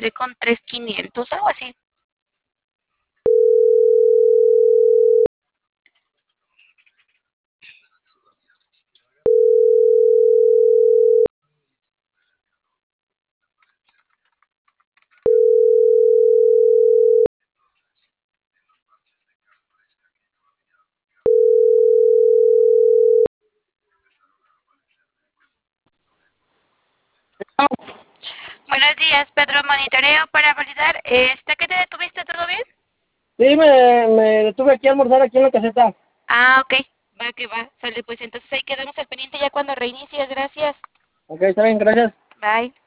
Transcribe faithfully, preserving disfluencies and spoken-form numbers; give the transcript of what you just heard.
sale con tres mil quinientos, algo así. Buenos días, Pedro. Monitoreo para validar. ¿Está que te detuviste? ¿Todo bien? Sí, me, me detuve aquí a almorzar aquí en la caseta. Ah, ok. Va que va. Sale, pues entonces ahí quedamos al pendiente ya cuando reinicies. Gracias. Ok, está bien, gracias. Bye.